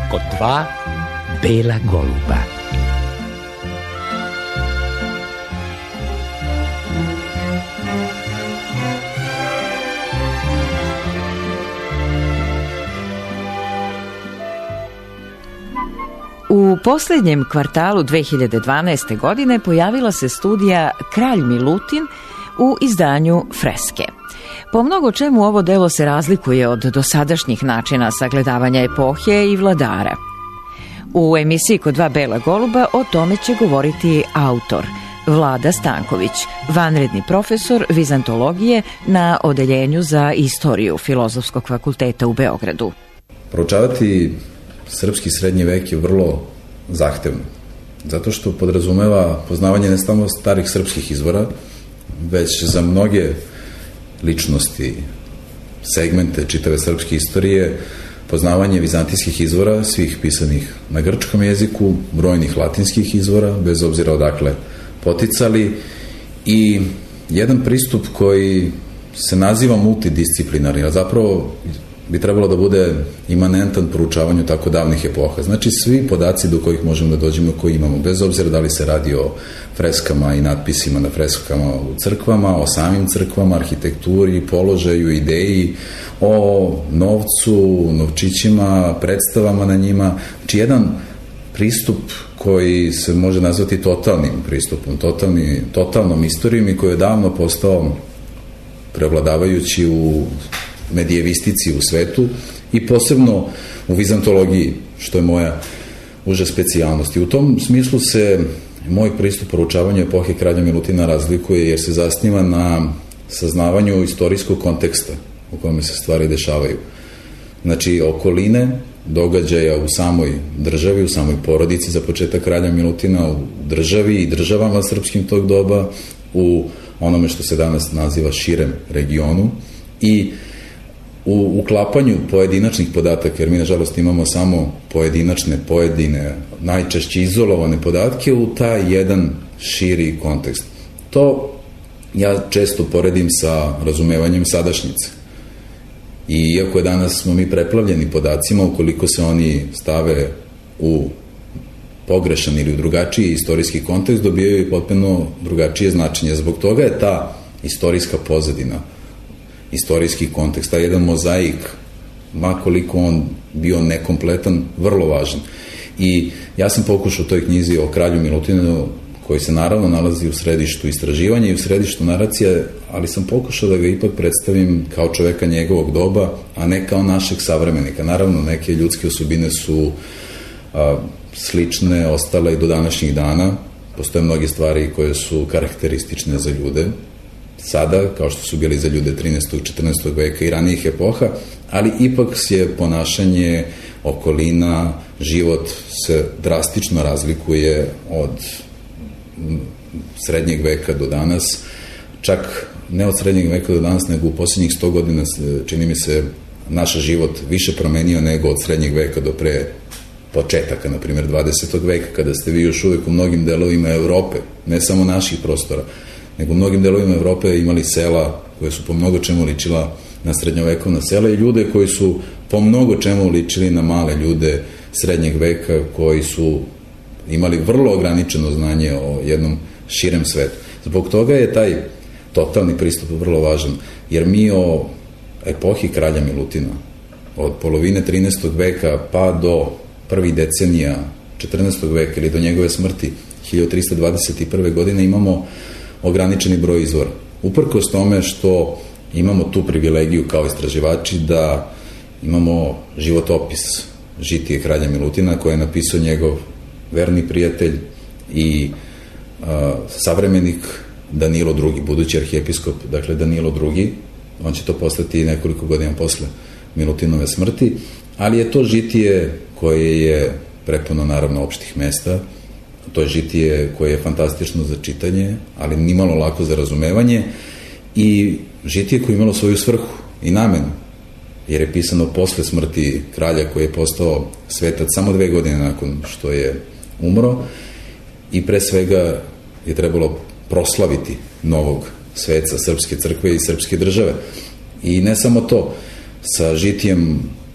kod dva bela goluba. U posljednjem kvartalu 2012. godine pojavila se studija Kralj Milutin u izdanju Freske. Po mnogo čemu ovo delo se razlikuje od dosadašnjih načina sagledavanja epohe i vladara. U emisiji Kod dva bela goluba o tome će govoriti autor Vlada Stanković, vanredni profesor vizantologije na Odeljenju za istoriju Filozofskog fakulteta u Beogradu. Proučavati srpski srednji vek je vrlo zahtevno, zato što podrazumeva poznavanje ne samo starih srpskih izvora, već za mnoge ličnosti, segmente čitave srpske istorije, poznavanje vizantijskih izvora, svih pisanih na grčkom jeziku, brojnih latinskih izvora, bez obzira odakle poticali, i jedan pristup koji se naziva multidisciplinarni, a zapravo bi trebalo da bude imanentan proučavanju tako davnih epoha. Znači, svi podaci do kojih možemo da dođemo, koji imamo, bez obzira da li se radi o freskama i natpisima na freskama u crkvama, o samim crkvama, arhitekturi, položaju, ideji, o novcu, novčićima, predstavama na njima. Znači, jedan pristup koji se može nazvati totalnim pristupom, totalnom istorijom i koji je davno postao prevladavajući u medijevistici u svetu i posebno u vizantologiji, što je moja uža specijalnost. I u tom smislu se moj pristup proučavanju epohe kralja Milutina razlikuje, jer se zasniva na saznavanju istorijskog konteksta u kome se stvari dešavaju. Znači, okoline događaja u samoj državi, u samoj porodici za početak kralja Milutina, u državi i državama srpskim tog doba, u onome što se danas naziva širem regionu i u uklapanju pojedinačnih podataka, jer mi nažalost imamo samo pojedine, najčešće izolovane podatke u taj jedan širi kontekst. To ja često poredim sa razumevanjem sadašnjice. I iako je danas smo mi preplavljeni podacima, ukoliko se oni stave u pogrešan ili u drugačiji istorijski kontekst, dobijaju i potpuno drugačije značenje. Zbog toga je ta istorijska pozadina, istorijski kontekst, a jedan mozaik, makoliko on bio nekompletan, vrlo važan. I ja sam pokušao u toj knjizi o kralju Milutinu, koji se naravno nalazi u središtu istraživanja i u središtu naracije, ali sam pokušao da ga ipak predstavim kao čoveka njegovog doba, a ne kao našeg savremenika. Naravno, neke ljudske osobine su slične, ostale i do današnjih dana. Postoje mnoge stvari koje su karakteristične za ljude sada, kao što su bili za ljude 13. 14. veka i ranijih epoha, ali ipak je ponašanje, okolina, život se drastično razlikuje od srednjeg veka do danas, čak ne od srednjeg veka do danas, nego u posljednjih 100 godina, čini mi se, naš život više promenio nego od srednjeg veka do pre početaka, na primjer 20. veka, kada ste vi još uvijek u mnogim delovima Evrope, ne samo naših prostora, nego u mnogim delovima Evrope imali sela koje su po mnogo čemu ličila na srednjovekovna sela i ljude koji su po mnogo čemu ličili na male ljude srednjeg veka koji su imali vrlo ograničeno znanje o jednom širem svetu. Zbog toga je taj totalni pristup vrlo važan, jer mi o epohi kralja Milutina, od polovine 13. veka pa do prvih decenija 14. veka ili do njegove smrti 1321. godine imamo ograničeni broj izvora. Uprkos tome što imamo tu privilegiju kao istraživači da imamo životopis žitije kralja Milutina koje je napisao njegov verni prijatelj i savremenik Danilo II, budući arhijepiskop, dakle Danilo II, on će to postati nekoliko godina posle Milutinove smrti, ali je to žitije koje je prepuno naravno opštih mesta, to je žitije koje je fantastično za čitanje, ali nimalo lako za razumevanje i žitije koje je imalo svoju svrhu i namenu, jer je pisano posle smrti kralja koji je postao svetac samo 2 godine nakon što je umro i pre svega je trebalo proslaviti novog sveca srpske crkve i srpske države. I ne samo to, sa žitijem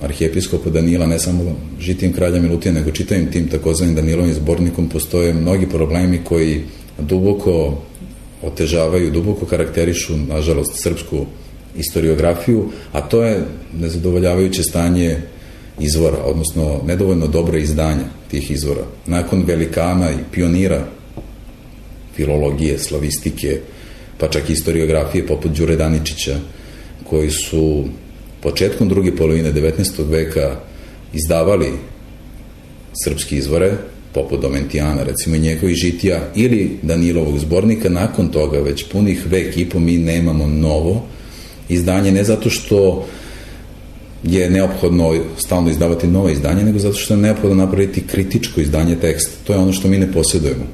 arhijepiskopa Danila, ne samo Žitijem kralja Milutina, nego čitavim tim takozvanim Danilovim zbornikom, postoje mnogi problemi koji duboko otežavaju, duboko karakterišu, nažalost, srpsku istoriografiju, a to je nezadovoljavajuće stanje izvora, odnosno nedovoljno dobro izdanja tih izvora. Nakon velikana i pionira filologije, slavistike, pa čak i historiografije poput Đure Daničića, koji su početkom druge polovine 19. veka izdavali srpske izvore, poput Domentijana, recimo njegovih Žitija, ili Danilovog zbornika, nakon toga već punih vek i po mi nemamo novo izdanje, ne zato što je neophodno stalno izdavati nova izdanje, nego zato što je neophodno napraviti kritičko izdanje teksta. To je ono što mi ne posjedujemo.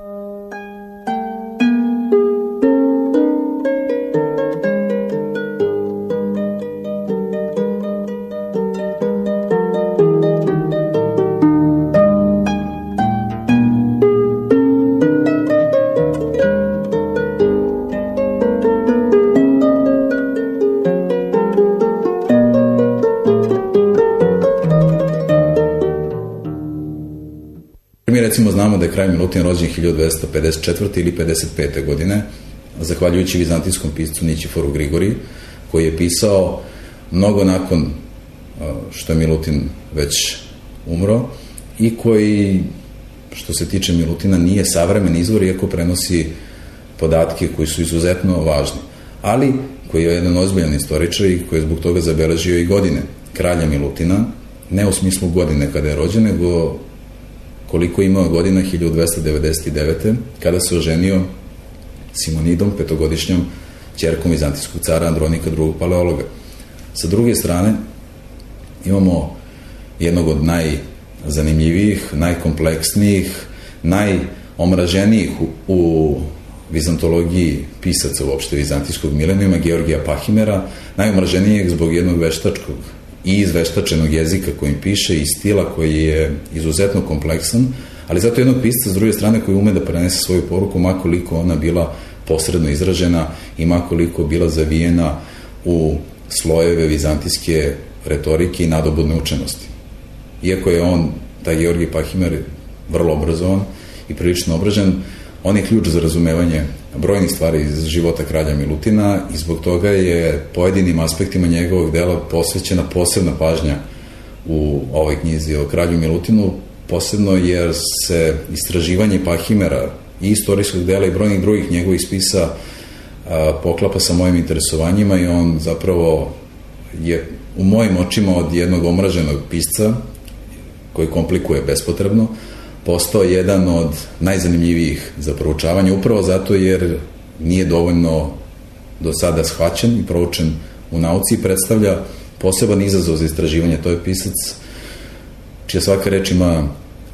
Mi recimo znamo da je kralj Milutin rođen 1254. ili 55. godine, zahvaljujući vizantijskom piscu Nićiforu Grigoriji, koji je pisao mnogo nakon što je Milutin već umro i koji, što se tiče Milutina, nije savremen izvor, iako prenosi podatke koji su izuzetno važni, ali koji je jedan ozbiljan istoričar i koji je zbog toga zabeležio i godine kralja Milutina, ne u smislu godine kada je rođen, nego koliko imao godina 1299. kada se oženio Simonidom, petogodišnjom ćerkom vizantijskog cara Andronika II. Paleologa. Sa druge strane, imamo jednog od najzanimljivijih, najkompleksnijih, najomraženijih u vizantologiji pisaca uopšte vizantijskog milenijuma, Georgija Pahimera, najomraženijeg zbog jednog veštačkog i izveštačenog jezika kojim piše i stila koji je izuzetno kompleksan, ali zato jednog pisca s druge strane koji ume da prenese svoju poruku, makoliko ona bila posredno izražena i makoliko bila zavijena u slojeve vizantijske retorike i nadobudne učenosti. Iako je on, taj Georgij Pahimer, vrlo obrazovan i prilično obražen, on je ključ za razumevanje brojnih stvari iz života kralja Milutina i zbog toga je pojedinim aspektima njegovog dela posvećena posebna pažnja u ovoj knjizi o kralju Milutinu, posebno jer se istraživanje Pahimera i istorijskog dela i brojnih drugih njegovih spisa poklapa sa mojim interesovanjima i on zapravo je u mojim očima od jednog omraženog pisca koji komplikuje bespotrebno postao jedan od najzanimljivijih za proučavanje, upravo zato jer nije dovoljno do sada shvaćen i proučen u nauci i predstavlja poseban izazov za istraživanje. To je pisac čija svaka reč ima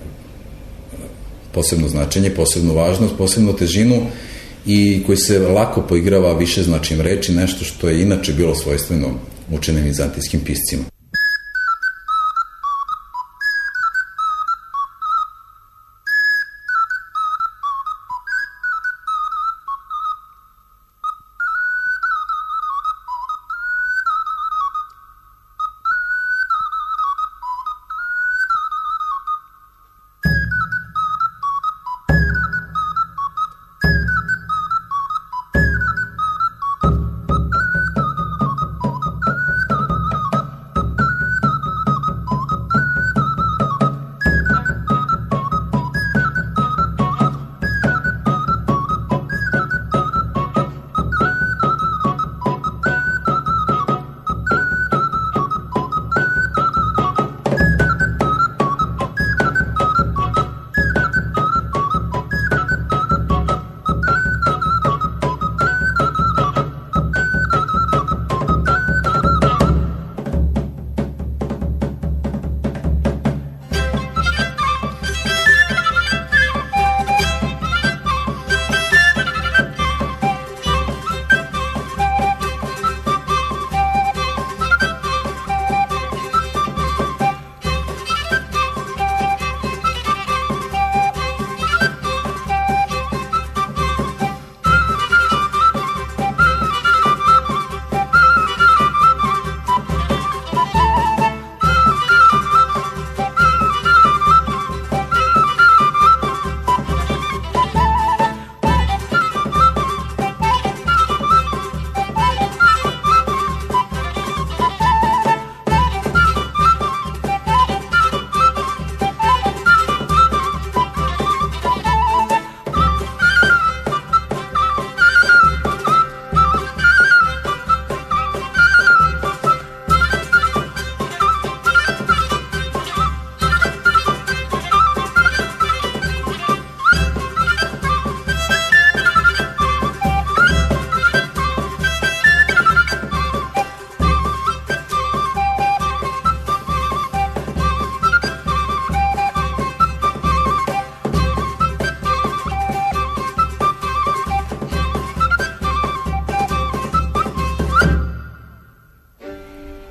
posebno značenje, posebnu važnost, posebnu težinu i koji se lako poigrava više značim reči, nešto što je inače bilo svojstveno učenim vizantijskim piscima.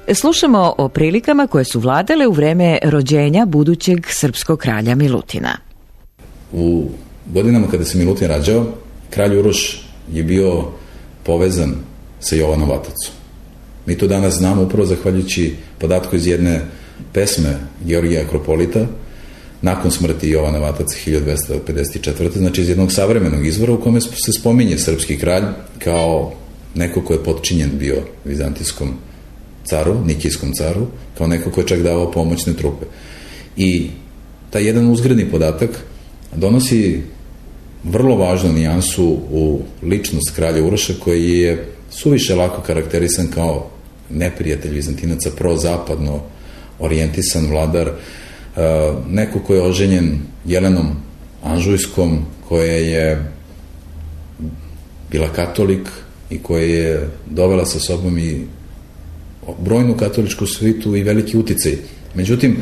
Slušamo o prilikama koje su vladale u vreme rođenja budućeg srpskog kralja Milutina. U godinama kada se Milutin rađao, kralj Uroš je bio povezan sa Jovanom Vatacom. Mi to danas znamo upravo zahvaljujući podatku iz jedne pesme Georgija Akropolita, nakon smrti Jovana Vataca 1254. Znači iz jednog savremenog izvora u kome se spominje srpski kralj kao neko ko je potčinjen bio vizantijskom caru, nikijskom caru, kao neko ko je čak davao pomoćne trupe. I taj jedan uzgredni podatak donosi vrlo važnu nijansu u ličnost kralja Uroša, koji je suviše lako karakterisan kao neprijatelj Vizantinaca, prozapadno orijentisan vladar, neko ko je oženjen Jelenom Anžujskom, koja je bila katolik i koja je dovela sa sobom i brojnu katoličku svitu i veliki uticaj. Međutim,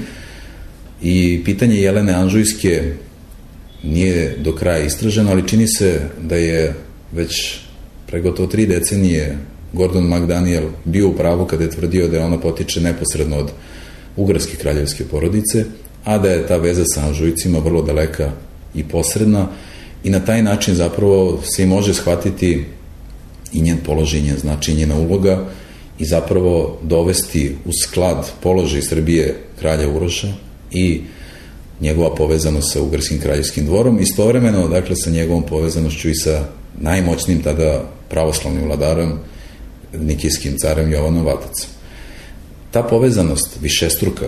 i pitanje Jelene Anžujske nije do kraja istraženo, ali čini se da je već pre gotovo 3 decenije Gordon MacDaniel bio u pravu kada je tvrdio da je ona potiče neposredno od ugarske kraljevske porodice, a da je ta veza sa Anžujcima vrlo daleka i posredna, i na taj način zapravo se i može shvatiti i njen položaj, i njen značaj, i njena uloga, i zapravo dovesti u sklad položaj Srbije kralja Uroša i njegova povezanost sa ugarskim kraljevskim dvorom, istovremeno, dakle, sa njegovom povezanošću i sa najmoćnim tada pravoslavnim vladarom, nikijskim carem Jovanom Vatacom. Ta povezanost višestruka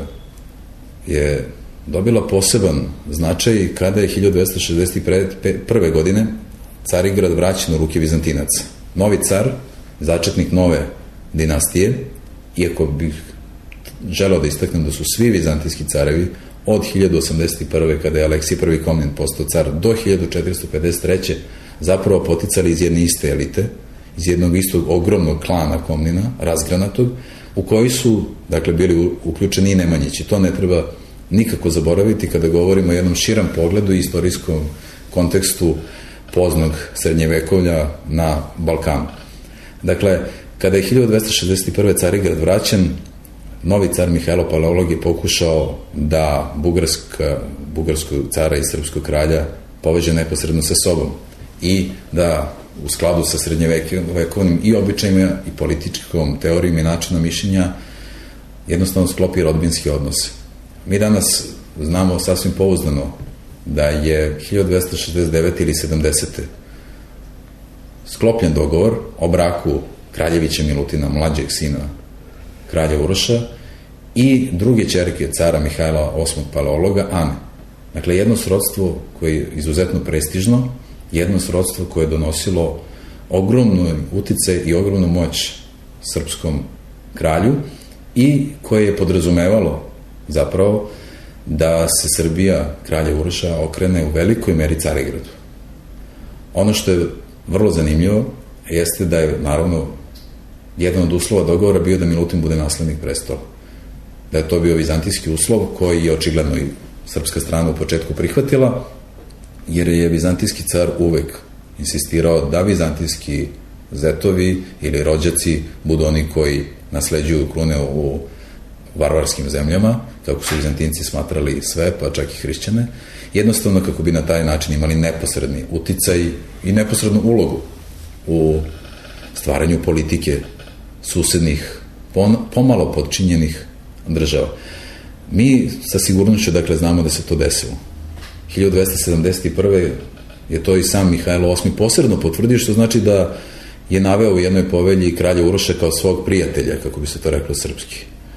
je dobila poseban značaj kada je 1261. godine Carigrad vraćen u ruke Vizantinaca. Novi car, začetnik nove dinastije, iako bih želeo da istaknem da su svi vizantijski carevi od 1081. kada je Aleksij I Komnen postao car do 1453. zapravo poticali iz jedne iste elite, iz jednog istog ogromnog klana Komnina, razgranatog, u koji su, dakle, bili uključeni i Nemanjići. To ne treba nikako zaboraviti kada govorimo o jednom širom pogledu i istorijskom kontekstu poznog srednjevekovlja na Balkanu. Dakle, kada je 1261. Carigrad vraćen, novi car Mihajlo Paleolog je pokušao da bugarskog cara i srpskog kralja poveže neposredno sa sobom i da u skladu sa srednjevekovnim i običajima i političkom teorijom i načinom mišljenja jednostavno sklopi rodbinski odnose. Mi danas znamo sasvim pouzdano da je 1269. ili 70. sklopljen dogovor o braku kraljevića Milutina, mlađeg sina kralja Uroša, i druge ćerke cara Mihajla VIII Paleologa, Ane. Dakle, jedno srodstvo koje je izuzetno prestižno, jedno srodstvo koje je donosilo ogromnu uticaj i ogromnu moć srpskom kralju i koje je podrazumevalo zapravo da se Srbija kralja Uroša okrene u velikoj meri Carigradu. Ono što je vrlo zanimljivo jeste da je, naravno, jedan od uslova dogovora bio da Milutin bude naslednik prestola. Da je to bio vizantijski uslov koji je očigledno i srpska strana u početku prihvatila, jer je vizantijski car uvek insistirao da vizantijski zetovi ili rođaci budu oni koji nasleđuju krune u varvarskim zemljama, kako su Vizantinci smatrali sve, pa čak i hrišćane, jednostavno kako bi na taj način imali neposredni uticaj i neposrednu ulogu u stvaranju politike susednih, pomalo podčinjenih država. Mi sa sigurnošću, dakle, znamo da se to desilo. 1271. je to i sam Mihajlo VIII posredno potvrdio, što znači da je naveo u jednoj povelji kralja Uroša kao svog prijatelja, kako bi se to reklo srpski.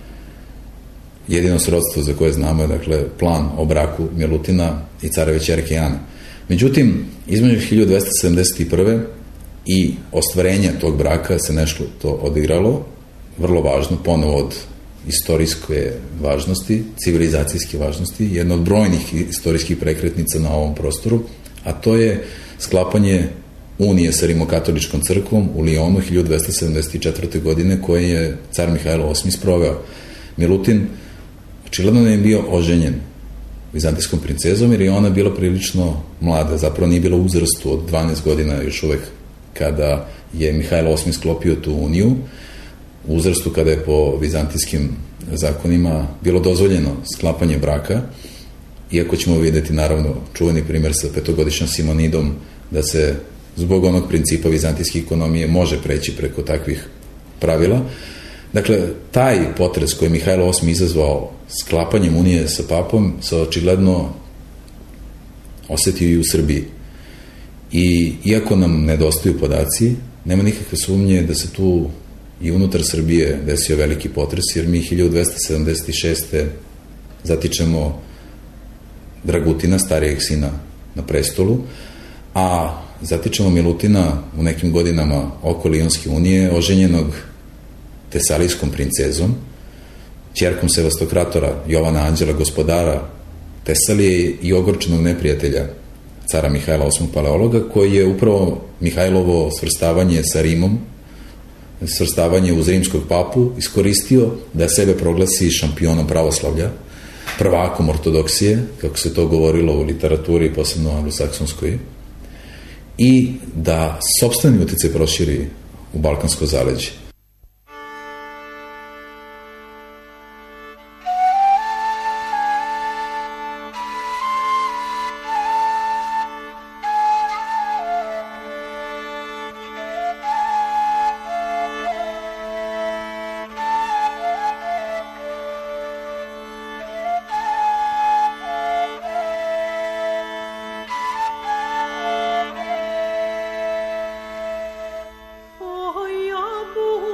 Jedino srodstvo za koje znamo je, dakle, plan o braku Milutina i careve ćerke Ane. Međutim, između 1271. i ostvarenja tog braka se nešto to odigralo, vrlo važno, ponovo od istorijske važnosti, civilizacijske važnosti, jedna od brojnih istorijskih prekretnica na ovom prostoru, a to je sklapanje unije sa Rimokatoličkom crkvom u Lijonu 1274. godine, koje je car Mihajlo VIII sproveo. Milutin očigledno ne je bio oženjen vizantijskom princezom, jer je ona bila prilično mlada, zapravo nije bila u uzrastu od 12 godina još uvek kada je Mihajlo VIII sklopio tu uniju. u uzrastu kada je po vizantijskim zakonima bilo dozvoljeno sklapanje braka, iako ćemo videti naravno čuveni primer sa petogodišnjom Simonidom, da se zbog onog principa vizantijske ekonomije može preći preko takvih pravila. Dakle, taj potres koji je Mihajlo VIII izazvao sklapanjem unije sa papom se očigledno osetio i u Srbiji. I iako nam nedostaju podaci, nema nikakve sumnje da se tu i unutar Srbije desio veliki potres, jer mi 1276. zatičemo Dragutina, starijeg sina, na prestolu, a zatičemo Milutina u nekim godinama oko Lionske unije, oženjenog tesalijskom princezom, ćerkom sevastokratora Jovana Anđela, gospodara Tesalije i ogorčenog neprijatelja cara Mihajla VIII Paleologa, koji je upravo Mihajlovo svrstavanje sa Rimom, svrstavanje uz rimskog papu, iskoristio da sebe proglasi šampionom pravoslavlja, prvakom ortodoksije, kako se to govorilo u literaturi, posebno anglosaksonskoj, i da sopstveni uticaj proširi u balkansko zaleđe. Oh,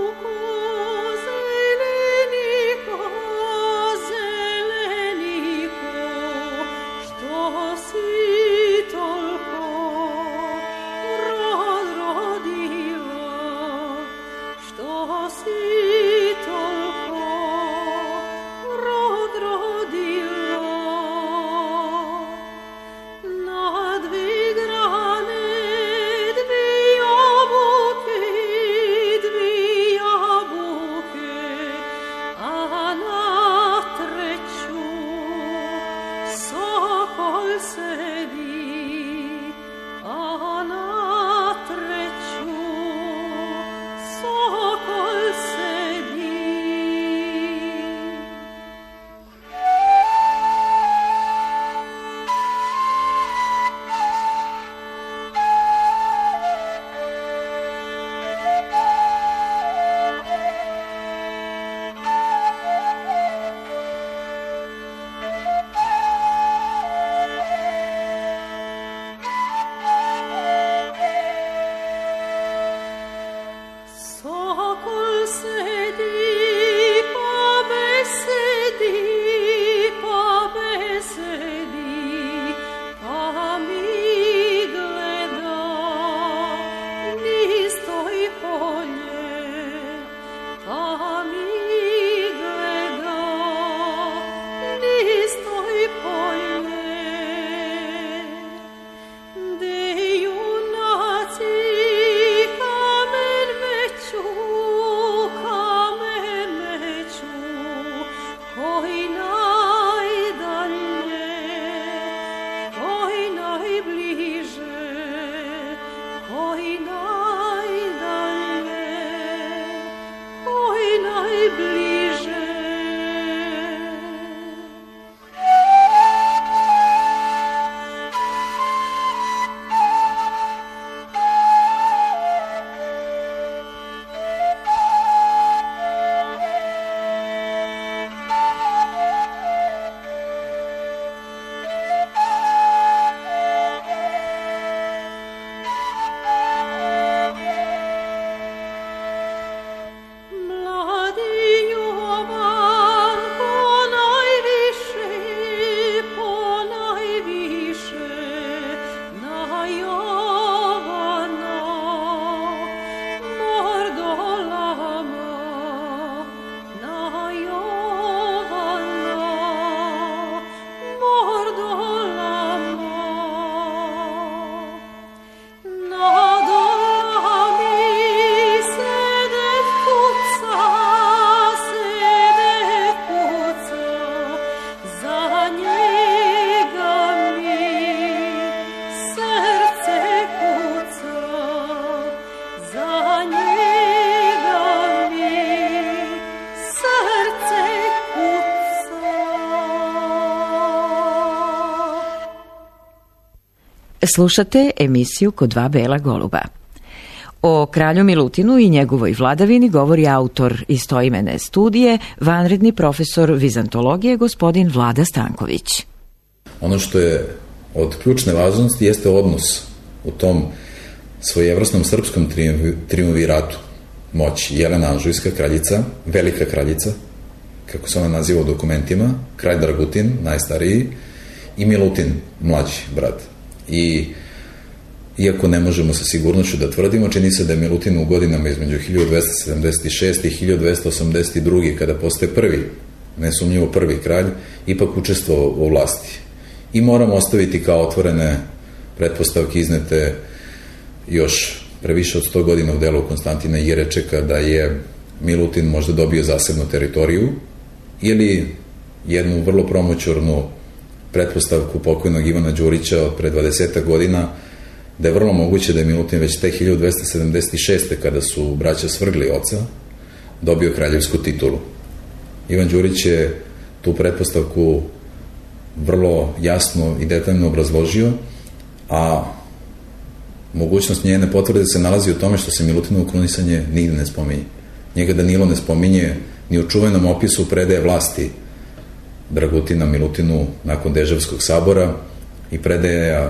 Slušate emisiju Kod dva bela goluba. O kralju Milutinu i njegovoj vladavini govori autor istoimene studije, vanredni profesor vizantologije gospodin Vlada Stanković. Ono što je od ključne važnosti jeste odnos u tom svojevrsnom srpskom triumviratu moći. Jelena Anžujska, kraljica, velika kraljica, kako se ona naziva u dokumentima, kralj Dragutin, najstariji, i Milutin, mlađi brat. I iako ne možemo sa sigurnošću da tvrdimo, čini se da je Milutin u godinama između 1276. i 1282. kada postaje prvi, nesumnjivo prvi kralj, ipak učestvovao u vlasti. I moramo ostaviti kao otvorene pretpostavke iznete još previše od 100 godina u delu Konstantina Jerečeka da je Milutin možda dobio zasebnu teritoriju ili jednu vrlo promoćurnu pretpostavku pokojnog Ivana Đurića od pre 20 godina, da je vrlo moguće da je Milutin već te 1276. kada su braća svrgli oca, dobio kraljevsku titulu. Ivan Đurić je tu pretpostavku vrlo jasno i detaljno obrazložio, a mogućnost njene potvrde se nalazi u tome što se Milutinovo krunisanje nigde ne spominje. Njega Danilo ne spominje ni u čuvenom opisu predaje vlasti Dragutina Milutinu nakon Deževskog sabora i predaje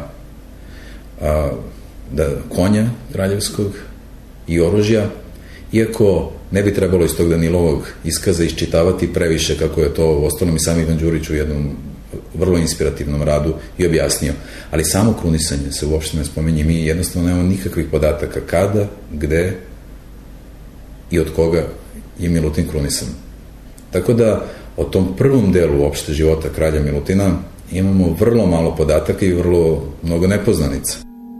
konja kraljevskog i oružja, iako ne bi trebalo iz tog Danilovog iskaza iščitavati previše, kako je to u ostalom i sam Ivan Đurić u jednom vrlo inspirativnom radu i objasnio. Ali samo krunisanje se uopšte ne spominje. Mi jednostavno nemamo nikakvih podataka kada, gde i od koga je Milutin krunisan. Tako da o tom prvom delu uopšte života kralja Milutina imamo vrlo malo podataka i vrlo mnogo nepoznanica.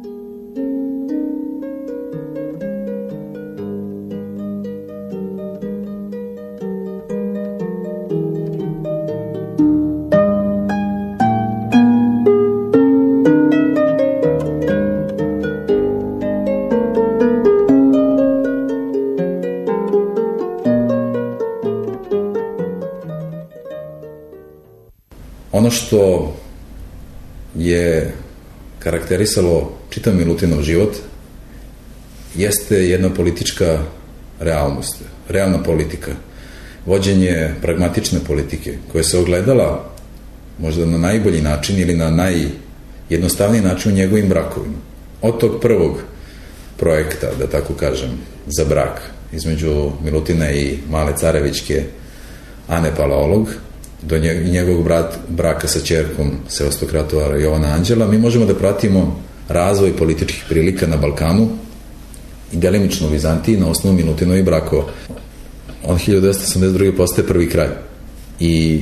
Ono što je karakterisalo čitav Milutinov život jeste jedna politička realnost, realna politika, vođenje pragmatične politike koja se ogledala možda na najbolji način ili na najjednostavniji način u njegovim brakovima. Od tog prvog projekta, da tako kažem, za brak između Milutina i male carevićke Ane Paleolog, do njegovog braka sa ćerkom Sevastokratova Jovana Anđela, mi možemo da pratimo razvoj političkih prilika na Balkanu i delimično u Vizantiji na osnovu Milutinovih brakova. On 1282. postaje prvi kralj i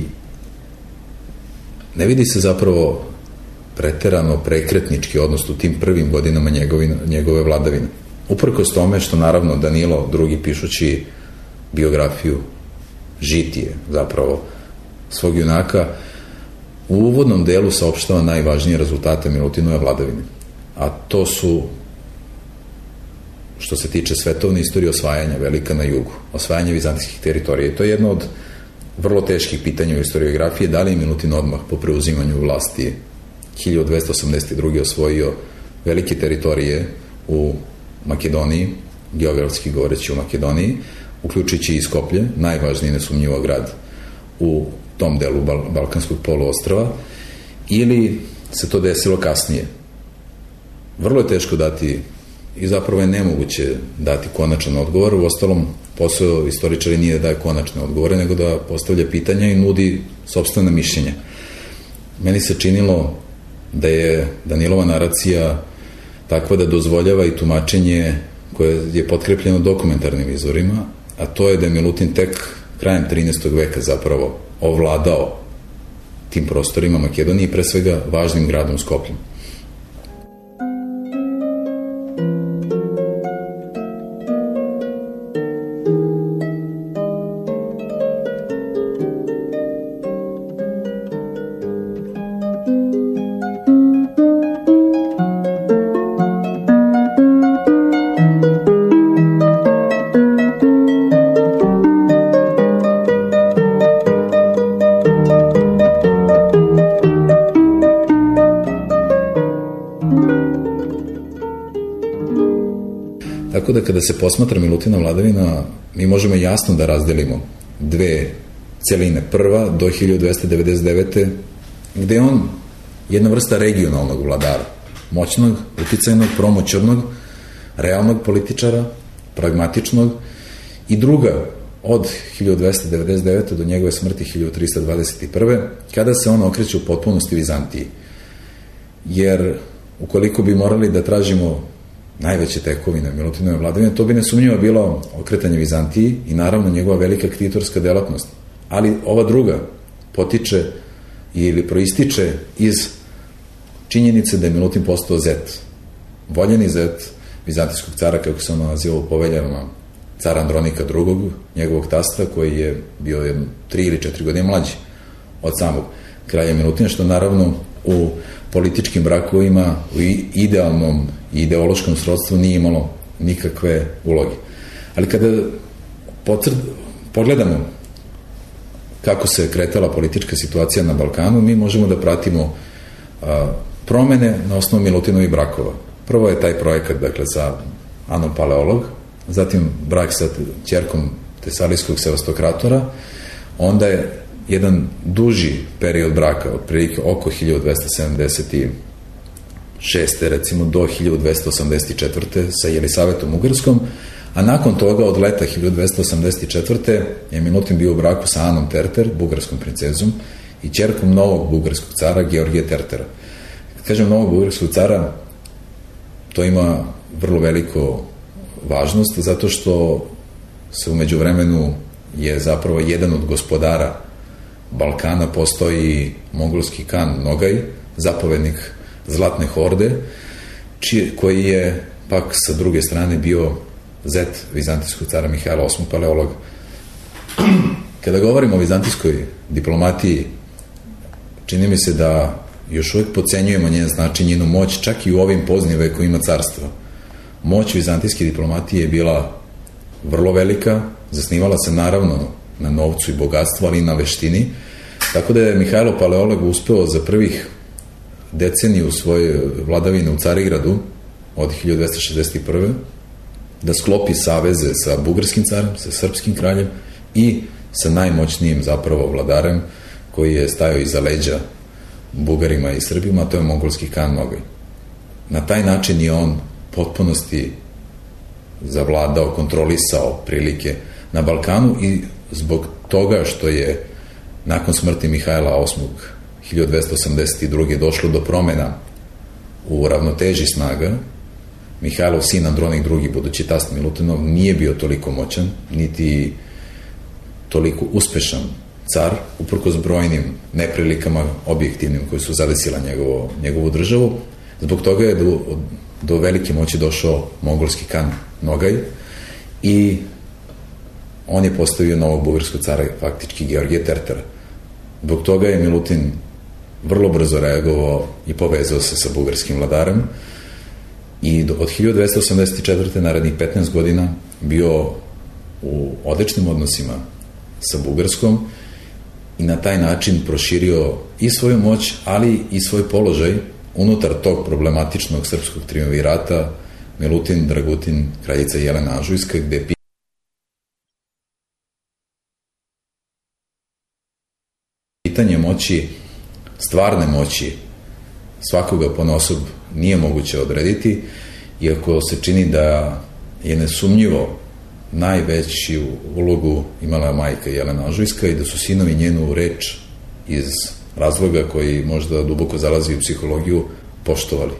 ne vidi se zapravo preterano prekretnički odnos u tim prvim godinama njegove vladavine. Uprkos tome što naravno Danilo II. Pišući biografiju, žitije zapravo svog junaka, u uvodnom delu saopštava najvažnije rezultate Milutinove vladavine. A to su, što se tiče svetovne istorije, osvajanja velika na jugu, osvajanje vizantijskih teritorija. I to je jedno od vrlo teških pitanja u historiografiji, da li je Milutin odmah po preuzimanju vlasti 1282. osvojio velike teritorije u Makedoniji, geografski govoreći u Makedoniji, uključujući i Skoplje, najvažniji nesumnjivo grad u tom delu Balkanskog poluostrva, ili se to desilo kasnije. Vrlo je teško dati i zapravo je nemoguće dati konačan odgovor. U ostalom, posao istoričari nije da daje konačne odgovore, nego da postavlja pitanja i nudi sopstvena mišljenja. Meni se činilo da je Danilova naracija takva da dozvoljava i tumačenje koje je potkrepljeno dokumentarnim izvorima, a to je da je Milutin tek krajem 13. veka zapravo ovladao tim prostorima Makedonije i pre svega važnim gradom Skopljem. Tako da kada se posmatra Milutina vladavina, mi možemo jasno da razdelimo dve celine. Prva do 1299. gde je on jedna vrsta regionalnog vladara, moćnog, uticajnog, promoćurnog, realnog političara, pragmatičnog, i druga od 1299. do njegove smrti 1321. kada se on okreće u potpunosti Vizantiji. Jer ukoliko bi morali da tražimo najveće tekovine Milutinove vladavine, to bi nesumnjivo bilo okretanje Vizantiji i naravno njegova velika ktitorska delatnost. Ali ova druga potiče ili proističe iz činjenice da je Milutin postao zet, voljeni zet vizantijskog cara, kako se on nazivao u poveljama cara Andronika II, njegovog tasta, koji je bio 3 ili 4 godine mlađi od samog kralja Milutina, što naravno u političkim brakovima, u idealnom i ideološkom srodstvu nije imalo nikakve uloge. Ali kada pogledamo kako se kretala politička situacija na Balkanu, mi možemo da pratimo promene na osnovu Milutinovih brakova. Prvo je taj projekat, dakle, sa Anom Paleolog, zatim brak sa ćerkom Tesalijskog sevastokratora, onda je jedan duži period braka, otprilike oko 1276. recimo do 1284. sa Jelisavetom Ugarskom, a nakon toga od leta 1284. je Milutin bio u braku sa Anom Terter, bugarskom princezom, i ćerkom novog bugarskog cara Georgija Tertera. Kad kažem novog bugarskog cara, to ima vrlo veliko važnost, zato što se umeđu vremenu je zapravo jedan od gospodara Balkana postao i mongolski kan Nogaj, zapovednik Zlatne horde, koji je pak sa druge strane bio zet vizantijskog cara Mihajla VIII Paleologa. Kada govorimo o vizantijskoj diplomatiji, čini mi se da još uvijek podcenjujemo njen značaj, njenu moć, čak i u ovim poznim vekovima carstva. Moć vizantijske diplomatije je bila vrlo velika, zasnivala se naravno na novcu i bogatstvu, ali i na veštini, tako da je Mihajlo Paleolog uspeo za prvih deceniju svoje vladavine u Carigradu od 1261. da sklopi saveze sa bugarskim carem, sa srpskim kraljem i sa najmoćnijim zapravo vladarem koji je stajao iza leđa Bugarima i Srbima, a to je mongolski kan Nogaj. Na taj način je on potpunosti zavladao, kontrolisao prilike na Balkanu i zbog toga što je nakon smrti Mihajla VIII 1282. došlo do promena u ravnoteži snaga, Mihajlov sin Andronik II, budući tast Milutinov, nije bio toliko moćan, niti toliko uspešan car, uprkos brojnim neprilikama objektivnim koji su zadesila njegovu državu. Zbog toga je do velike moći došao mongolski kan Nogaj i on je postavio novog bugarskog cara, faktički Georgija Tertera. Zbog toga je Milutin vrlo brzo reagovao i povezao se sa bugarskim vladarem i od 1284. narednih 15 godina bio u odličnim odnosima sa Bugarskom i na taj način proširio i svoju moć, ali i svoj položaj unutar tog problematičnog srpskog triumvirata Milutin, Dragutin, kraljica Jelena Anžujska, gde je pitanje moći, stvarne moći svakoga ponaosob nije moguće odrediti, iako se čini da je nesumnjivo najveću ulogu imala majka Jelena Anžujska i da su sinovi njenu reč iz razloga koji možda duboko zalazi u psihologiju poštovali.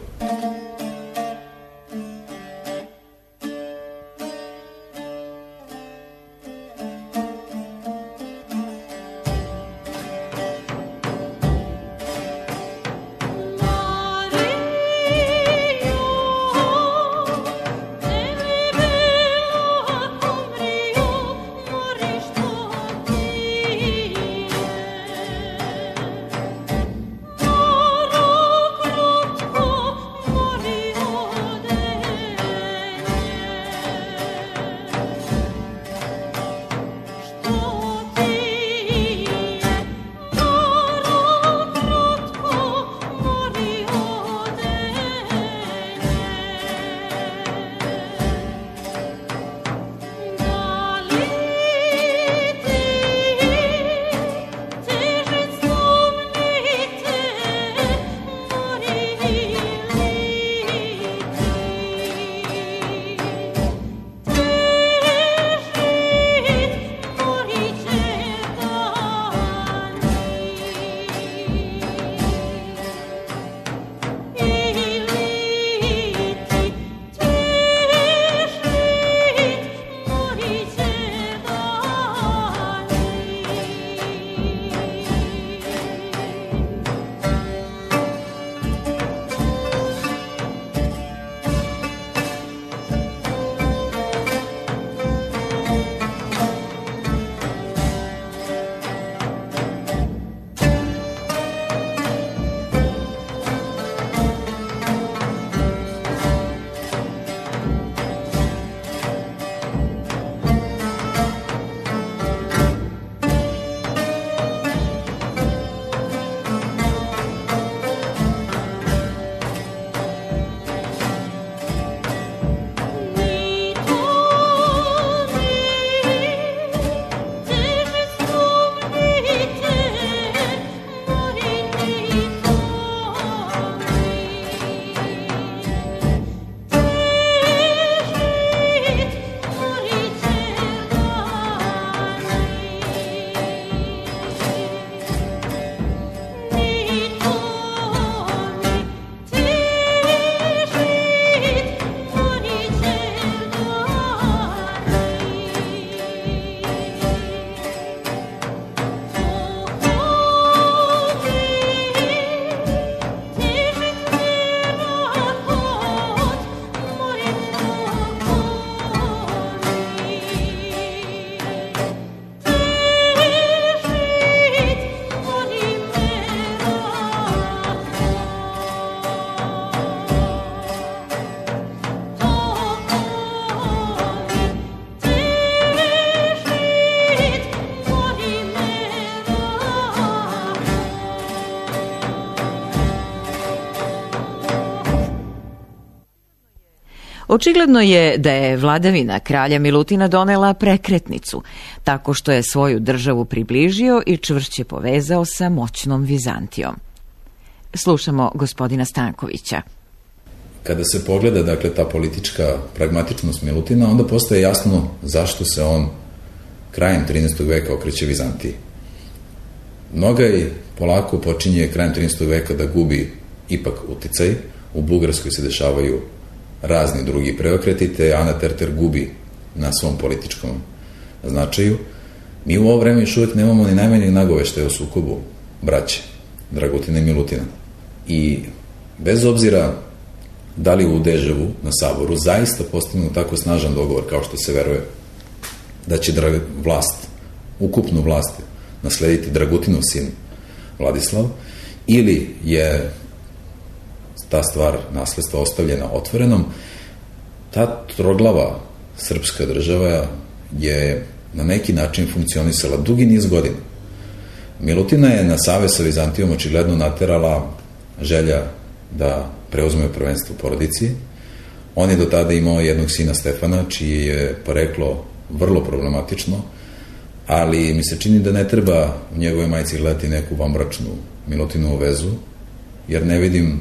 Očigledno je da je vladavina kralja Milutina donela prekretnicu, tako što je svoju državu približio i čvršće povezao sa moćnom Vizantijom. Slušamo gospodina Stankovića. Kada se pogleda, dakle, ta politička pragmatičnost Milutina, onda postaje jasno zašto se on krajem 13. veka okreće Vizantiji. Nogaj polako počinje krajem 13. veka da gubi ipak uticaj. U Bugarskoj se dešavaju razni drugi preokreti, te Ana Terter gubi na svom političkom značaju. Mi u ovo vreme još uvek nemamo ni najmanjeg nagoveštaja o sukobu braće Dragutina i Milutina. I bez obzira da li u Deževu na Saboru zaista postignu tako snažan dogovor kao što se veruje da će ukupnu vlast naslediti Dragutinov sin Vladislav, ili je ta stvar nasledstva ostavljena otvorenom, ta troglava srpska država je na neki način funkcionisala dugi niz godina. Milutina je na savez sa Vizantijom očigledno naterala želja da preuzme prvenstvo u porodici. On je do tada imao jednog sina Stefana, čije je poreklo vrlo problematično, ali mi se čini da ne treba u njegove majci gledati neku vanbračnu Milutinovu vezu, jer ne vidim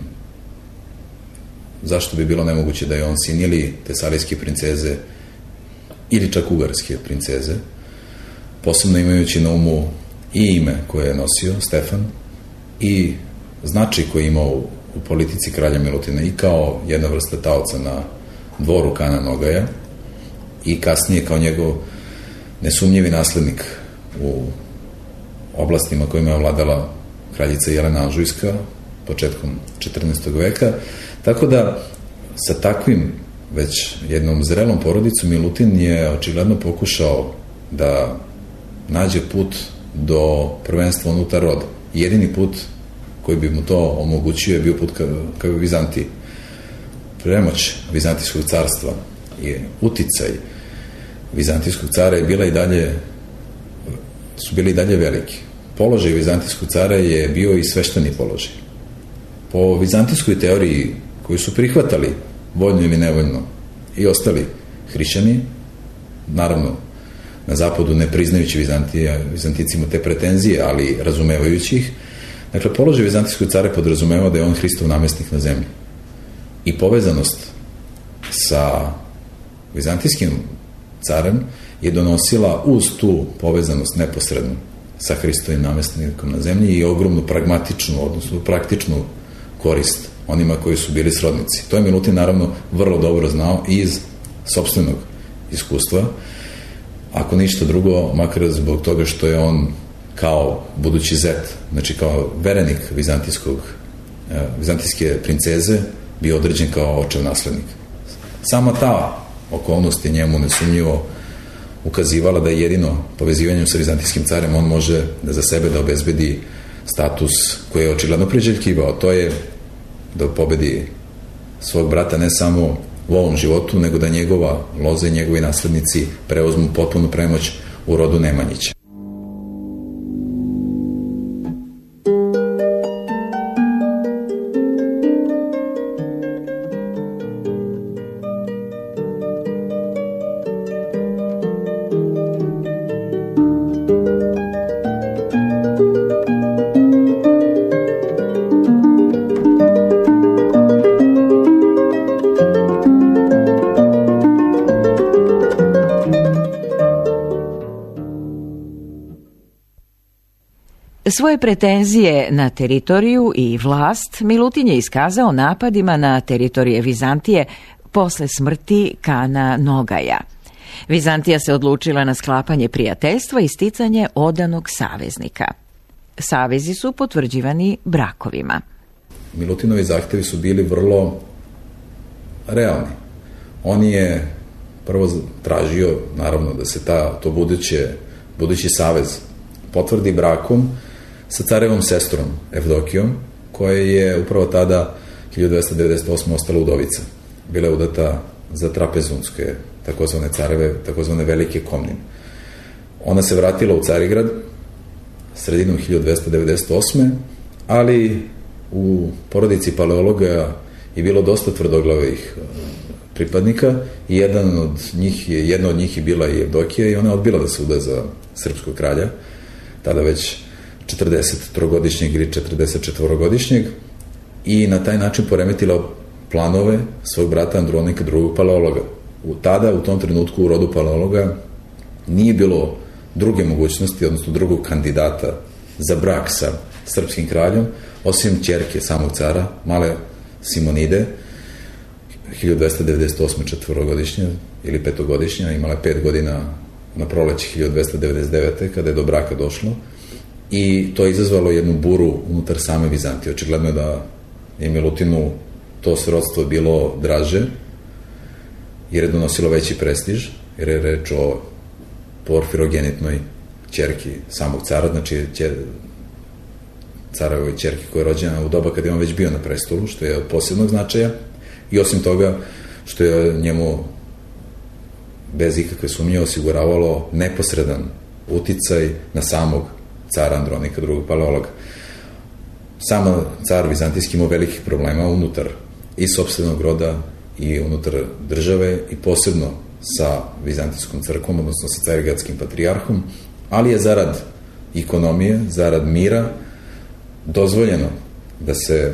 zašto bi bilo nemoguće da je on sin ili tesalijske princeze ili čak ugarske princeze, posebno imajući na umu i ime koje je nosio, Stefan, i značaj koji je imao u politici kralja Milutina i kao jedna vrsta taoca na dvoru Kana Nogaja i kasnije kao njegov nesumnjivi naslednik u oblastima kojima je vladala kraljica Jelena Anžujska početkom 14. veka. Tako da sa takvim već jednom zrelom porodicom Milutin je očigledno pokušao da nađe put do prvenstva unutar roda. Jedini put koji bi mu to omogućio je bio put ka Vizantiji. Premoć Vizantijskog carstva i uticaj Vizantijskog cara su bili i dalje veliki. Položaj Vizantijskog cara je bio i svešteni položaj. Po vizantijskoj teoriji koju su prihvatali voljno ili nevoljno i ostali hrišćani, naravno na zapadu ne priznajući Vizantijcima te pretenzije, ali razumevajući ih, dakle, položaj Vizantijskog cara podrazumeva da je on Hristov namestnik na zemlji. I povezanost sa Vizantijskim carem je donosila uz tu povezanost neposredno sa Hristovim namestnikom na zemlji i ogromnu pragmatičnu, odnosno praktičnu korist onima koji su bili srodnici. To je Milutin naravno vrlo dobro znao i iz sopstvenog iskustva, ako ništa drugo, makar zbog toga što je on kao budući zet, znači kao verenik vizantijske princeze, bio određen kao očev naslednik. Sama ta okolnost je njemu nesumnjivo ukazivala da je jedino povezivanjem sa vizantijskim carem on može da za sebe da obezbedi status koji je očigledno priželjkivao. To je da pobedi svog brata ne samo u ovom životu, nego da njegova loza i njegovi naslednici preuzmu potpunu premoć u rodu Nemanjića. Svoje pretenzije na teritoriju i vlast Milutin je iskazao napadima na teritorije Vizantije posle smrti Kana Nogaja. Vizantija se odlučila na sklapanje prijateljstva i sticanje odanog saveznika. Savezi su potvrđivani brakovima. Milutinovi zahtevi su bili vrlo realni. On je prvo tražio, naravno, da se to budući savez potvrdi brakom sa carevom sestrom Evdokijom, koja je upravo tada 1298. ostala udovica. Bila je udata za trapezunske takozvane careve, takozvane velike Komnine. Ona se vratila u Carigrad sredinom 1298. ali u porodici Paleologa je bilo dosta tvrdoglavih pripadnika i jedna od njih je bila i Evdokija i ona je odbila da se uda za srpskog kralja, tada već 43-godišnjeg ili 44-godišnjeg, i na taj način poremetila planove svog brata Andronika II. Paleologa. U tom trenutku u rodu Paleologa nije bilo druge mogućnosti, odnosno drugog kandidata za brak sa srpskim kraljom, osim ćerke samog cara, male Simonide, 1298. četvorogodišnja ili petogodišnja, imala 5 godina na proleće 1299. kada je do braka došlo, i to je izazvalo jednu buru unutar same Vizantije. Očigledno je da je Milutinu to srodstvo bilo draže, jer je donosilo veći prestiž, jer je reč o porfirogenitnoj ćerki samog cara, znači carovoj ćerki koja je rođena u doba kada je on već bio na prestolu, što je od posebnog značaja, i osim toga što je njemu bez ikakve sumnje osiguravalo neposredan uticaj na samog cara Andronika II. Paleologa. Samo car vizantijski imao velikih problema unutar i sopstvenog roda i unutar države i posebno sa vizantijskom crkvom, odnosno sa carigradskim patrijarhom, ali je zarad ekonomije, zarad mira dozvoljeno da se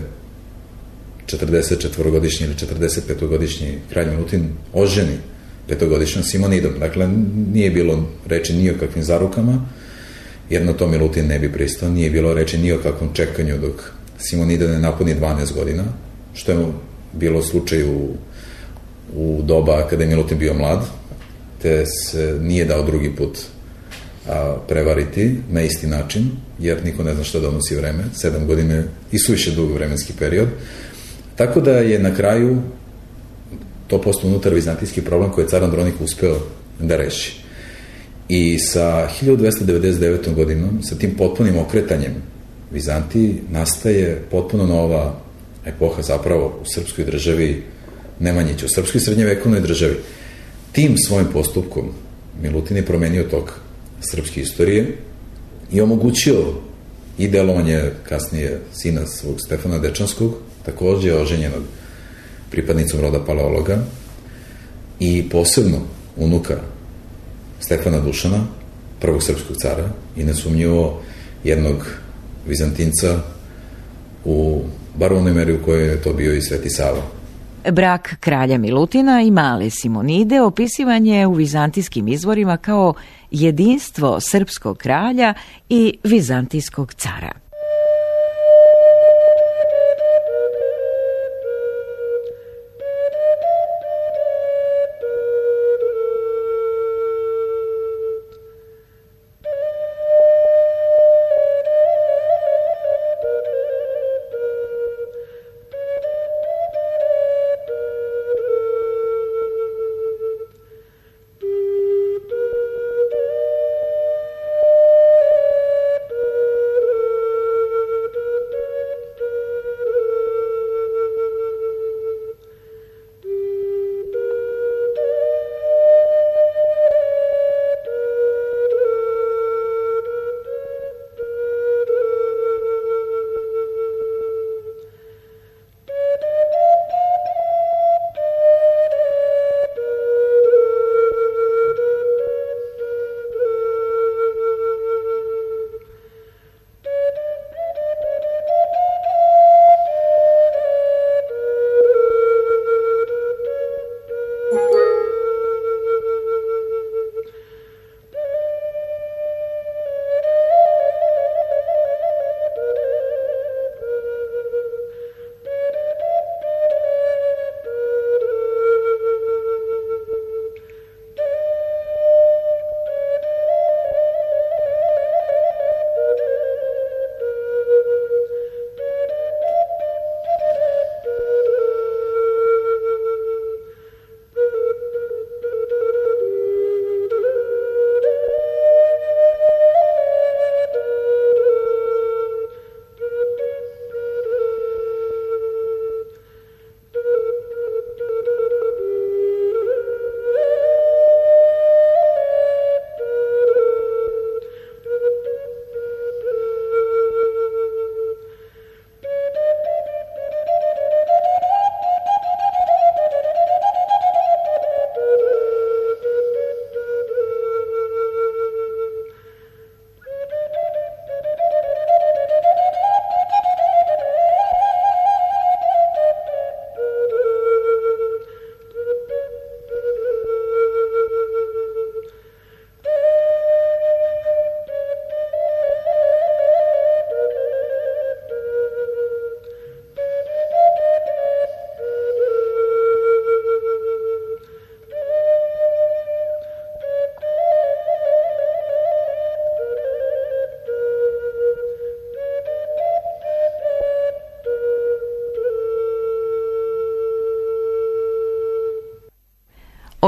44-godišnji ili 45-godišnji kralj Milutin oženi 5-godišnjom Simonidom. Dakle, nije bilo reči ni o kakvim zarukama, jer na to Milutin ne bi pristao, nije bilo reči ni o kakvom čekanju dok Simonida ne napuni 12 godina, što je bilo slučaj u doba kada je Milutin bio mlad, te se nije dao drugi put prevariti na isti način, jer niko ne zna šta donosi vreme, 7 godine i suviše dug vremenski period. Tako da je na kraju to postao unutar vizantijski problem koji je car Andronik uspeo da reši. I sa 1299. godinom, sa tim potpunim okretanjem Vizantiji, nastaje potpuno nova epoha zapravo u srpskoj državi Nemanjića, u srpskoj srednjevekovnoj državi. Tim svojim postupkom Milutin je promenio tok srpske istorije i omogućio i delovanje kasnije sina svog Stefana Dečanskog, takođe oženjenog pripadnicom roda Paleologa, i posebno unuka Stefana Dušana, prvog srpskog cara, i nesumnjivo jednog Vizantinca bar u onoj meri u kojoj je to bio i Sveti Sava. Brak kralja Milutina i male Simonide opisivan je u vizantijskim izvorima kao jedinstvo srpskog kralja i vizantijskog cara.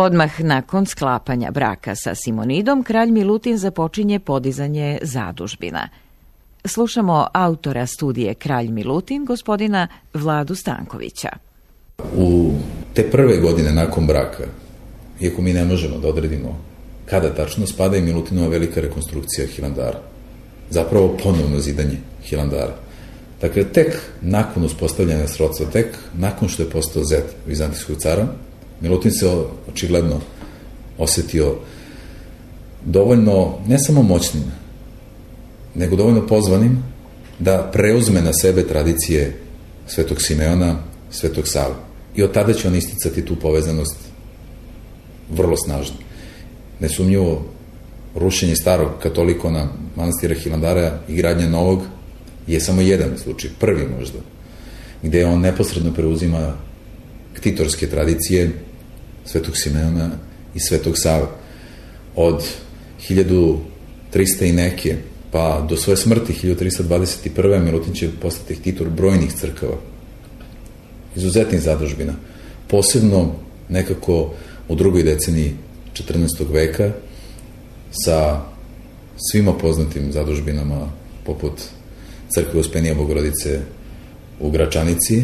Odmah nakon sklapanja braka sa Simonidom, kralj Milutin započinje podizanje zadužbina. Slušamo autora studije Kralj Milutin, gospodina Vladu Stankovića. U te prve godine nakon braka, iako mi ne možemo da odredimo kada tačno, spada i Milutinova velika rekonstrukcija Hilandara. Zapravo ponovno zidanje Hilandara. Dakle, tek nakon uspostavljanja srodstva, tek nakon što je postao zet vizantijskog cara, Milutin se očigledno osetio dovoljno, ne samo moćnim, nego dovoljno pozvanim da preuzme na sebe tradicije Svetog Simeona, Svetog Save. I od tada će on isticati tu povezanost vrlo snažno. Nesumnjivo, rušenje starog katolikona manastira Hilandara i gradnja novog je samo jedan slučaj, prvi možda, gde on neposredno preuzima ktitorske tradicije Svetog Simeona i Svetog Save. Od 1300 i neke, pa do svoje smrti 1321. Milutin će postati ktitor brojnih crkava, izuzetnih zadužbina, posebno nekako u drugoj deceniji 14. veka sa svima poznatim zadužbinama poput crkve Uspenija Bogorodice u Gračanici,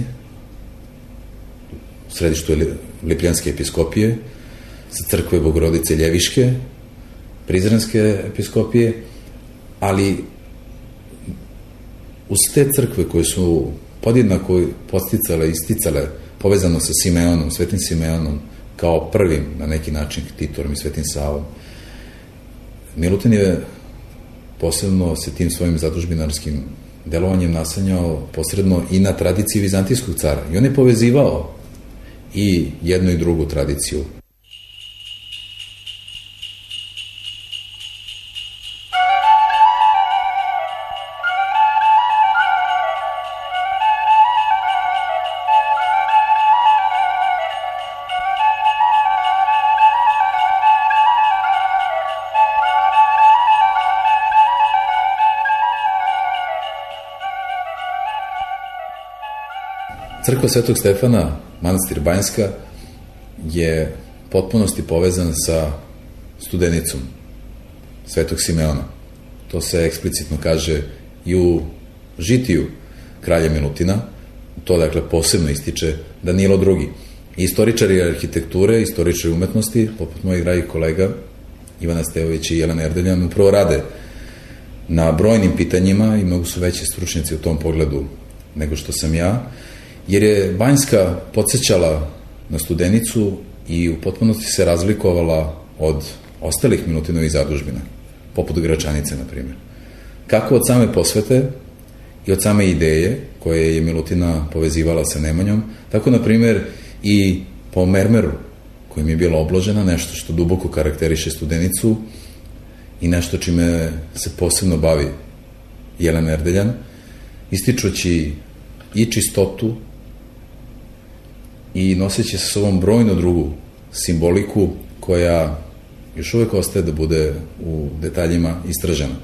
u središtu Lipljanske episkopije, sa crkve Bogorodice Ljeviške, Prizrenske episkopije, ali uz te crkve koje su podjednako podsticale, isticale povezano sa Simeonom, Svetim Simeonom, kao prvim, na neki način, ktitorom i Svetim Savom, Milutin je posebno se tim svojim zadužbinarskim delovanjem nasanjao posredno i na tradiciji vizantijskog cara. I on je povezivao i jednu i drugu tradiciju. Crkva Svetog Stefana, manastir Banjska, je potpunosti povezan sa Studenicom Svetog Simeona. To se eksplicitno kaže i u žitiju kralja Milutina, to dakle posebno ističe Danilo II. Istoričari arhitekture, istoričari umetnosti, poput mojih dragih kolega Ivana Stevović i Jelena Erdeljan, upravo rade na brojnim pitanjima i mnogo su veći stručnjaci u tom pogledu nego što sam ja, jer je Banjska podsjećala na Studenicu i u potpunosti se razlikovala od ostalih Milutinovih zadužbina, poput Gračanice, na primjer. Kako od same posvete i od same ideje koje je Milutina povezivala sa Nemanjom, tako, na primjer, i po mermeru kojim je bila obložena, nešto što duboko karakteriše Studenicu i nešto čime se posebno bavi Jelena Erdeljan, ističući i čistotu i noseći sa sobom brojnu drugu simboliku koja još uvek ostaje da bude u detaljima istražena.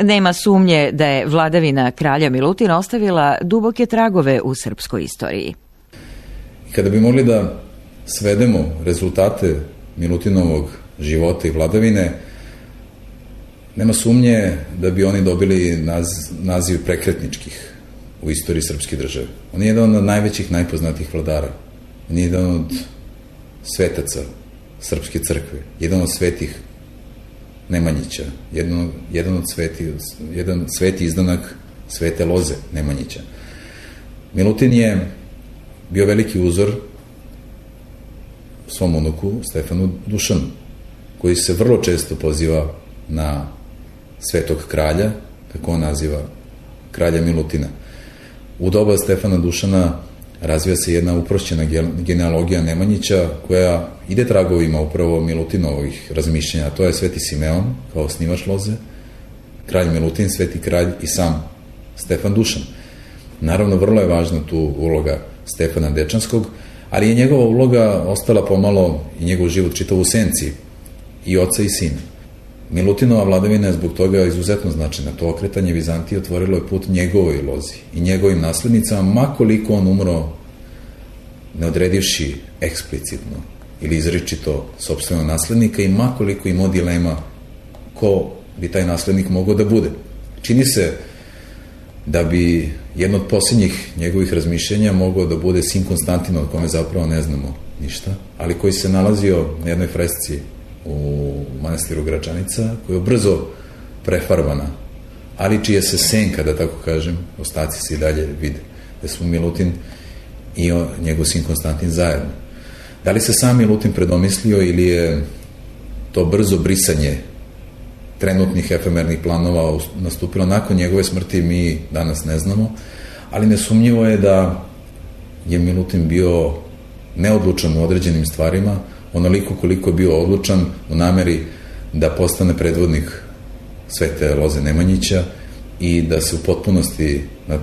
Nema sumnje da je vladavina kralja Milutina ostavila duboke tragove u srpskoj istoriji. Kada bi mogli da svedemo rezultate Milutinovog života i vladavine, nema sumnje da bi oni dobili naziv prekretničkih u istoriji srpske države. On je jedan od najvećih, najpoznatijih vladara. On je jedan od svetaca srpske crkve, jedan od svetih Nemanjića, jedan sveti izdanak Svete Loze Nemanjića. Milutin je bio veliki uzor svom unuku Stefanu Dušanu, koji se vrlo često poziva na svetog kralja, kako on naziva kralja Milutina. U doba Stefana Dušana razvija se jedna uprošćena genealogija Nemanjića koja ide tragovima upravo Milutinovih razmišljenja. To je Sveti Simeon kao osnivač Loze, kralj Milutin, sveti kralj i sam Stefan Dušan. Naravno, vrlo je važna tu uloga Stefana Dečanskog, ali je njegova uloga ostala pomalo i njegov život čitav u senci i oca i sina. Milutinova vladavina je zbog toga izuzetno značajna. To okretanje Vizantije otvorilo je put njegovoj Lozi i njegovim naslednicama, makoliko on umro ne odredivši eksplicitno ili izričito sopstvenog naslednika i makoliko imao dilema ko bi taj naslednik mogao da bude. Čini se da bi jedno od posljednjih njegovih razmišljenja mogao da bude sin Konstantina, od kome zapravo ne znamo ništa, ali koji se nalazio na jednoj fresci u manastiru Gračanica, koja je brzo prefarbana, ali čije se senka, da tako kažem, ostaci se i dalje vide, da su Milutin i njegov sin Konstantin zajedno. Da li se sam Milutin predomislio ili je to brzo brisanje trenutnih efemernih planova nastupilo nakon njegove smrti, mi danas ne znamo, ali nesumnjivo je da je Milutin bio neodlučan u određenim stvarima, onoliko koliko je bio odlučan u nameri da postane predvodnik Svete Loze Nemanjića i da se u potpunosti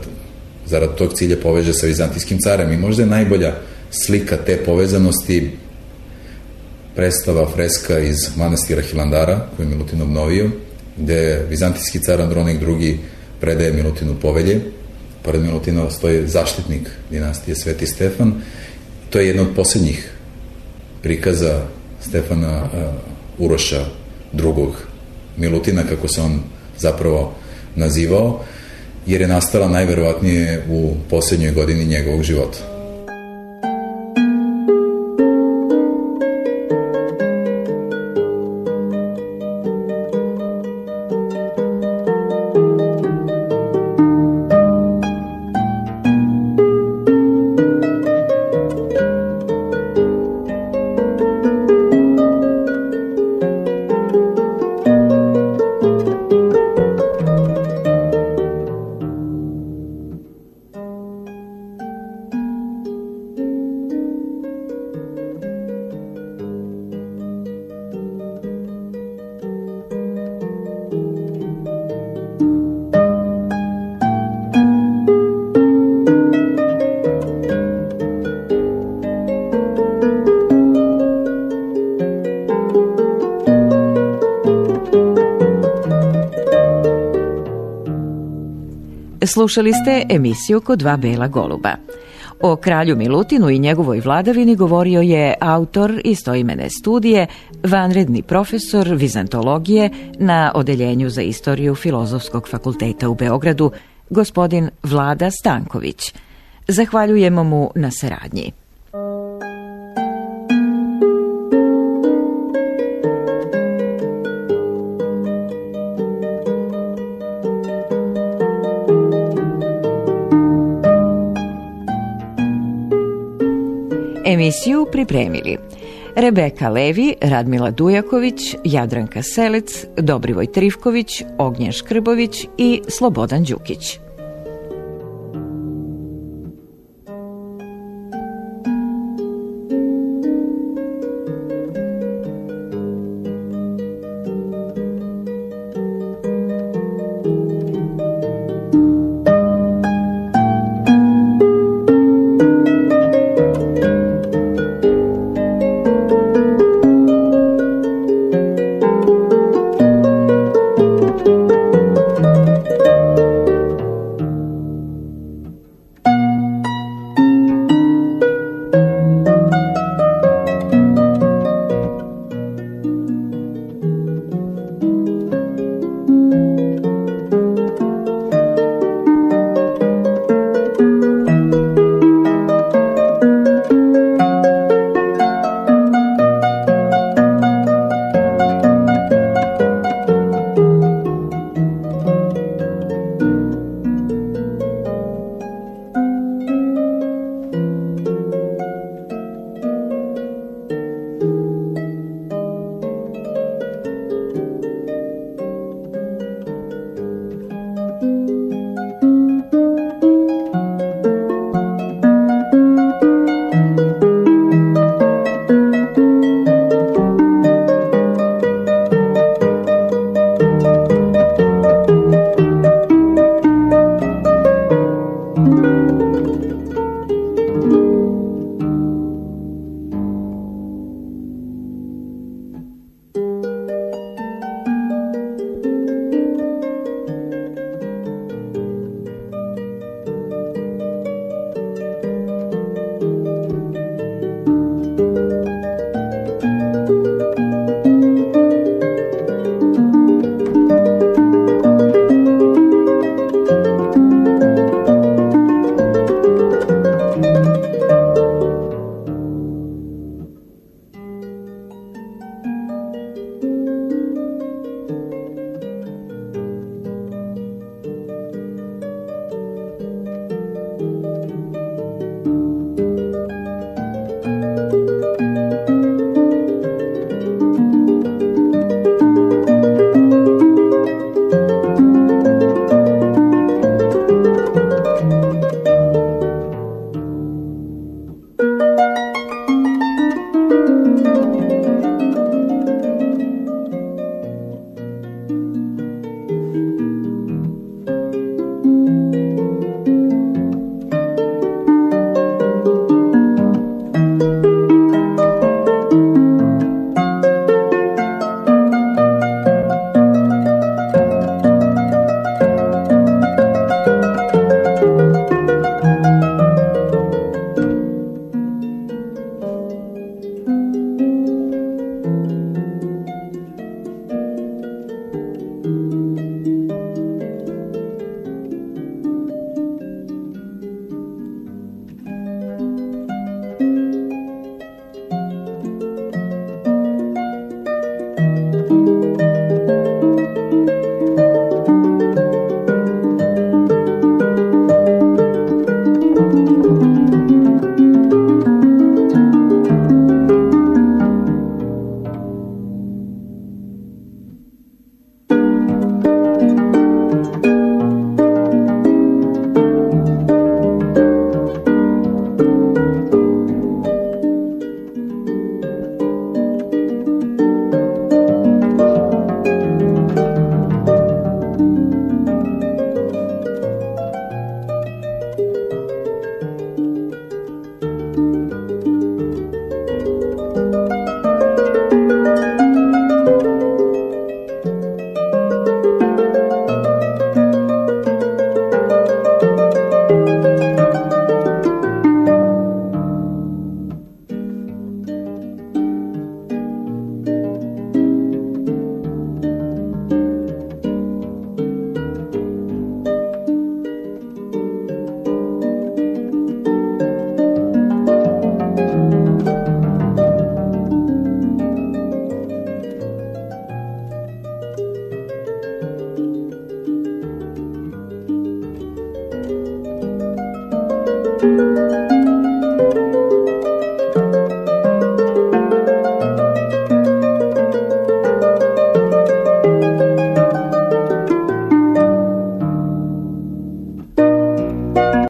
zarad tog cilja poveže sa vizantijskim carem. I možda je najbolja slika te povezanosti predstava freska iz manastira Hilandara, koju je Milutin obnovio, gde vizantijski car Andronik II predaje Milutinu povelje. Pored Milutina stoji zaštitnik dinastije Sveti Stefan. To je jedna od posljednjih prikaza Stefana Uroša II. Milutina, kako se on zapravo nazivao, jer je nastala najverovatnije u posljednjoj godini njegovog života. Slušali ste emisiju Ko dva bela goluba. O kralju Milutinu i njegovoj vladavini govorio je autor istoimene studije, vanredni profesor vizantologije na Odeljenju za istoriju Filozofskog fakulteta u Beogradu, gospodin Vlada Stanković. Zahvaljujemo mu na saradnji. Emisiju pripremili Rebeka Levi, Radmila Dujaković, Jadranka Selec, Dobrivoj Trifković, Ognjen Škrbović i Slobodan Đukić. Thank you.